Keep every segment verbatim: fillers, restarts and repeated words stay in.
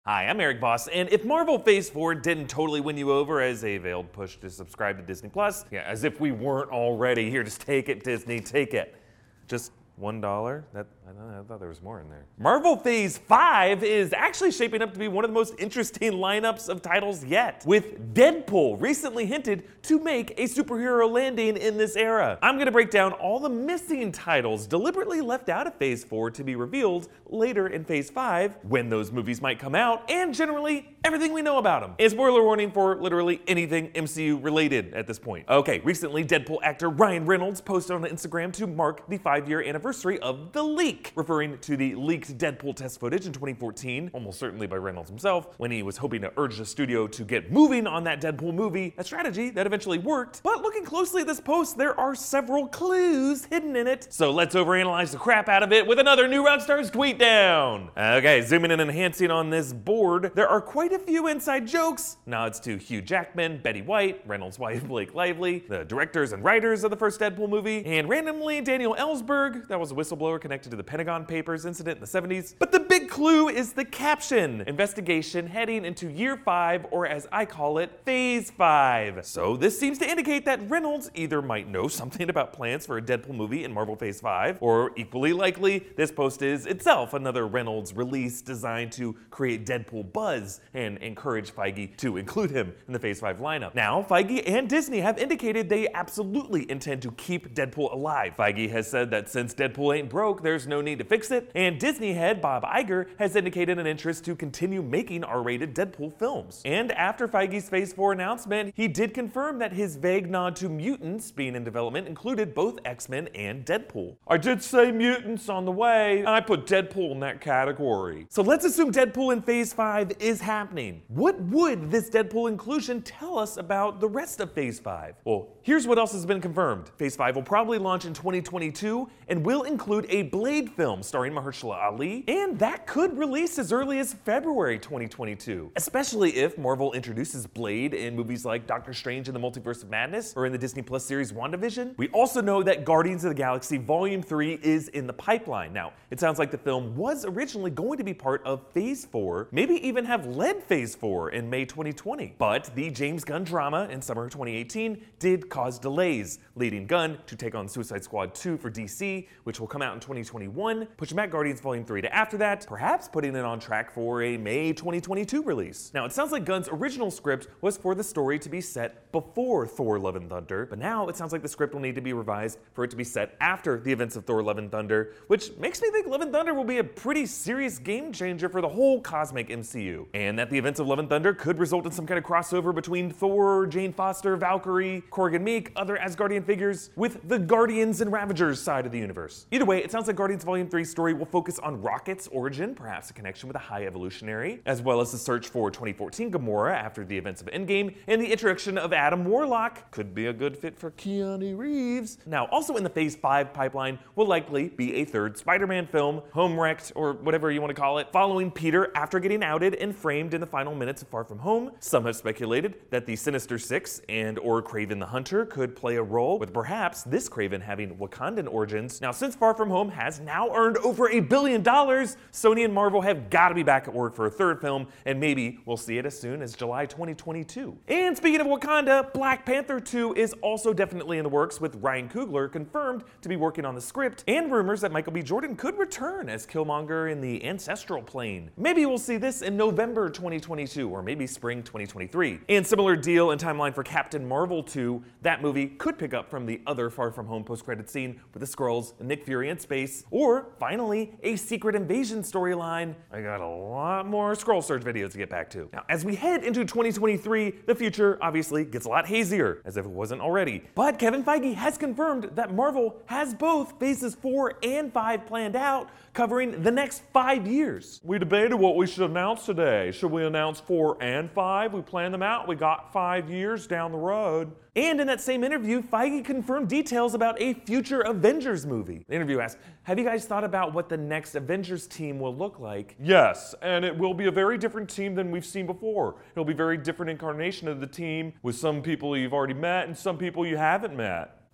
Hi, I'm Eric Voss, and if Marvel Phase four didn't totally win you over as a veiled push to subscribe to Disney Plus, yeah, as if we weren't already, here, just take it, Disney, take it. Just one dollar? That, I don't know, I thought there was more in there. Marvel Phase five is actually shaping up to be one of the most interesting lineups of titles yet, with Deadpool recently hinted to make a superhero landing in this era. I'm gonna break down all the missing titles deliberately left out of Phase four to be revealed later in Phase five, when those movies might come out, and generally everything we know about them. A spoiler warning for literally anything M C U related at this point. Okay, recently Deadpool actor Ryan Reynolds posted on Instagram to mark the five-year anniversary of the leak, referring to the leaked Deadpool test footage in twenty fourteen, almost certainly by Reynolds himself, when he was hoping to urge the studio to get moving on that Deadpool movie, a strategy that eventually worked. But looking closely at this post, there are several clues hidden in it. So let's overanalyze the crap out of it with another New Roundstars tweet down. Okay, zooming and enhancing on this board, there are quite a few inside jokes, nods to Hugh Jackman, Betty White, Reynolds' wife Blake Lively, the directors and writers of the first Deadpool movie, and randomly Daniel Ellsberg, that was a whistleblower connected to the Pentagon Papers incident in the seventies. But the big clue is the caption, investigation heading into year five, or as I call it, phase five. So this seems to indicate that Reynolds either might know something about plans for a Deadpool movie in Marvel Phase five, or equally likely, this post is itself another Reynolds release designed to create Deadpool buzz and encourage Feige to include him in the Phase five lineup. Now, Feige and Disney have indicated they absolutely intend to keep Deadpool alive. Feige has said that since Deadpool ain't broke, there's no need to fix it, and Disney head Bob Iger has indicated an interest to continue making R-rated Deadpool films. And after Feige's Phase four announcement, he did confirm that his vague nod to mutants being in development included both X-Men and Deadpool. I did say mutants on the way, I put Deadpool in that category. So let's assume Deadpool in Phase five is happening. What would this Deadpool inclusion tell us about the rest of Phase five? Well, here's what else has been confirmed. Phase five will probably launch in twenty twenty-two and will include a Blade film starring Mahershala Ali, and that could release as early as February twenty twenty-two, especially if Marvel introduces Blade in movies like Doctor Strange in the Multiverse of Madness or in the Disney Plus series WandaVision. We also know that Guardians of the Galaxy Volume three is in the pipeline. Now, it sounds like the film was originally going to be part of Phase four, maybe even have led Phase four in May twenty twenty, but the James Gunn drama in summer twenty eighteen did cause delays, leading Gunn to take on Suicide Squad two for D C, which will come out in twenty twenty-one, pushing back Guardians Volume three to after that, perhaps putting it on track for a May twenty twenty-two release. Now, it sounds like Gunn's original script was for the story to be set before Thor Love and Thunder, but now it sounds like the script will need to be revised for it to be set after the events of Thor Love and Thunder, which makes me think Love and Thunder will be a pretty serious game changer for the whole cosmic M C U, and that the events of Love and Thunder could result in some kind of crossover between Thor, Jane Foster, Valkyrie, Korg and Meek, other Asgardian figures, with the Guardians and Ravagers side of the universe. Either way, it sounds like Guardians Volume three's story will focus on Rocket's origin, perhaps a connection with a High Evolutionary, as well as the search for twenty fourteen Gamora after the events of Endgame, and the introduction of Adam Warlock. Could be a good fit for Keanu Reeves. Now, also in the Phase five pipeline will likely be a third Spider-Man film, Home-wrecked, or whatever you want to call it, following Peter after getting outed and framed in the final minutes of Far From Home. Some have speculated that the Sinister Six and or Kraven the Hunter could play a role, with perhaps this Kraven having Wakandan origins. Now, since Far From Home has now earned over a billion dollars, Sony and Marvel have got to be back at work for a third film, and maybe we'll see it as soon as July twenty twenty-two. And speaking of Wakanda, Black Panther two is also definitely in the works, with Ryan Coogler confirmed to be working on the script, and rumors that Michael B. Jordan could return as Killmonger in the Ancestral Plane. Maybe we'll see this in November twenty twenty-two, or maybe spring twenty twenty-three. And similar deal and timeline for Captain Marvel two, that movie could pick up from the other Far From Home post-credit scene with the Skrulls and Nick Fury in space, or finally, a Secret Invasion storyline. I got a lot more Skrull Surge videos to get back to. Now, as we head into twenty twenty-three, the future obviously gets a lot hazier, as if it wasn't already. But Kevin Feige has confirmed that Marvel has both Phases four and five planned out, covering the next five years. We debated what we should announce today. Should we announce four and five? We planned them out. We got five years down the road. And in that same interview, Feige confirmed details about a future Avengers movie. The interview asked, have you guys thought about what the next Avengers team will look like? Yes, and it will be a very different team than we've seen before. It'll be a very different incarnation of the team, with some people you've already met and some people you haven't met.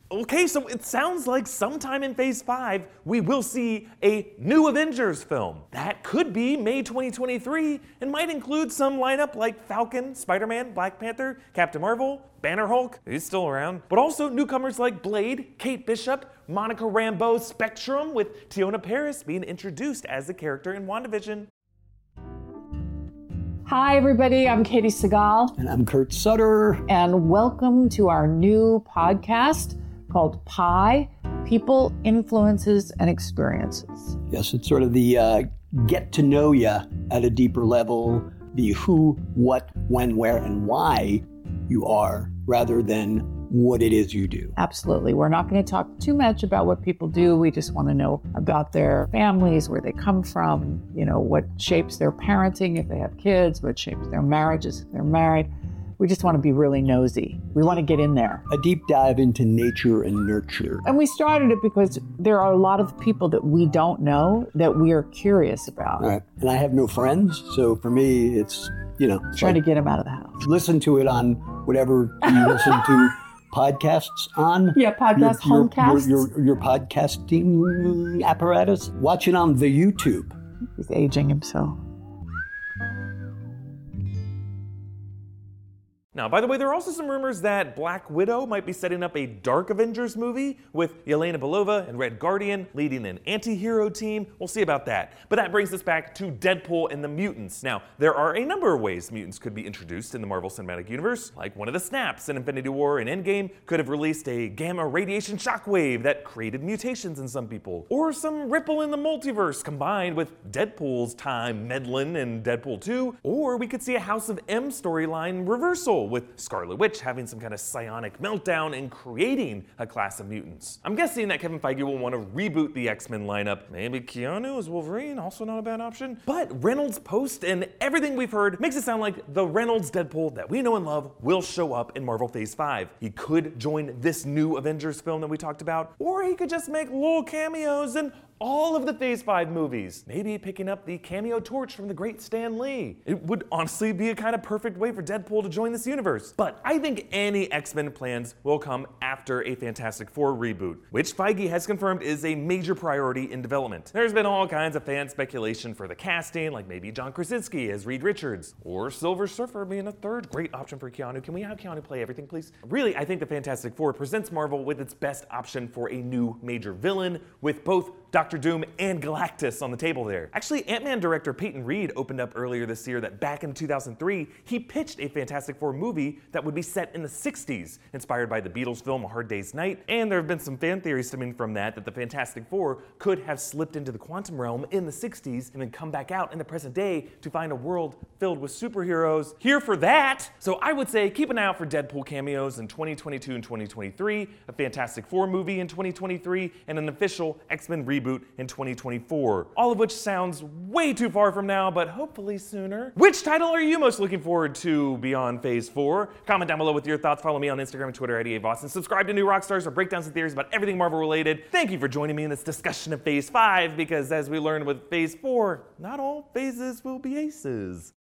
Okay, so it sounds like sometime in Phase five, we will see a new Avengers film. That could be May twenty twenty-three and might include some lineup like Falcon, Spider-Man, Black Panther, Captain Marvel, Banner Hulk, he's still around, but also newcomers like Blade, Kate Bishop, Monica Rambeau, Spectrum, with Tiona Paris being introduced as the character in WandaVision. Hi, everybody. I'm Katie Segal. And I'm Kurt Sutter. And welcome to our new podcast called Pi, People, Influences, and Experiences. Yes, it's sort of the uh, get to know you at a deeper level, the who, what, when, where, and why you are, rather than what it is you do. Absolutely. We're not going to talk too much about what people do. We just want to know about their families, where they come from, you know, what shapes their parenting if they have kids, what shapes their marriages if they're married. We just want to be really nosy. We want to get in there. A deep dive into nature and nurture. And we started it because there are a lot of people that we don't know that we are curious about. All right. And I have no friends, so for me, it's, you know. Trying like, to get them out of the house. Listen to it on whatever you listen to podcasts on. Yeah, podcast, your, homecasts. Your, your, your podcasting apparatus. Watch it on the YouTube. He's aging himself. Now, by the way, there are also some rumors that Black Widow might be setting up a Dark Avengers movie with Yelena Belova and Red Guardian leading an anti-hero team. We'll see about that. But that brings us back to Deadpool and the mutants. Now, there are a number of ways mutants could be introduced in the Marvel Cinematic Universe, like one of the snaps in Infinity War and Endgame could have released a gamma radiation shockwave that created mutations in some people, or some ripple in the multiverse combined with Deadpool's time meddling in Deadpool two, or we could see a House of M storyline reversal with Scarlet Witch having some kind of psionic meltdown and creating a class of mutants. I'm guessing that Kevin Feige will want to reboot the X-Men lineup. Maybe Keanu as Wolverine, also not a bad option. But Reynolds' post and everything we've heard makes it sound like the Reynolds Deadpool that we know and love will show up in Marvel Phase five. He could join this new Avengers film that we talked about, or he could just make little cameos in all of the Phase five movies, maybe picking up the cameo torch from the great Stan Lee. It would honestly be a kind of perfect way for Deadpool to join this universe. But I think any X-Men plans will come after a Fantastic Four reboot, which Feige has confirmed is a major priority in development. There's been all kinds of fan speculation for the casting, like maybe John Krasinski as Reed Richards, or Silver Surfer being a third great option for Keanu. Can we have Keanu play everything, please? Really, I think the Fantastic Four presents Marvel with its best option for a new major villain, with both Doctor Doom and Galactus on the table there. Actually, Ant-Man director Peyton Reed opened up earlier this year that back in two thousand three, he pitched a Fantastic Four movie that would be set in the sixties, inspired by the Beatles film A Hard Day's Night, and there have been some fan theories stemming from that that the Fantastic Four could have slipped into the quantum realm in the sixties and then come back out in the present day to find a world filled with superheroes. Here for that! So I would say keep an eye out for Deadpool cameos in twenty twenty-two and twenty twenty-three, a Fantastic Four movie in twenty twenty-three, and an official X-Men reboot in twenty twenty-four. All of which sounds way too far from now, but hopefully sooner. Which title are you most looking forward to beyond Phase four? Comment down below with your thoughts. Follow me on Instagram and Twitter at E A Voss, and subscribe to New Rockstars for breakdowns and theories about everything Marvel related. Thank you for joining me in this discussion of Phase five, because as we learned with Phase four, not all phases will be aces.